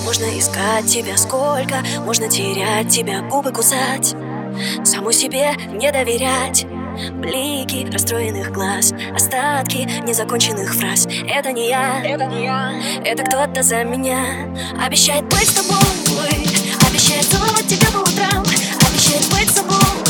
Можно искать тебя сколько, можно терять тебя, губы кусать, саму себе не доверять. Блики расстроенных глаз, остатки незаконченных фраз. Это не я, это кто-то за меня. Обещает быть с тобой, обещает целовать тебя по утрам, обещает быть с собой.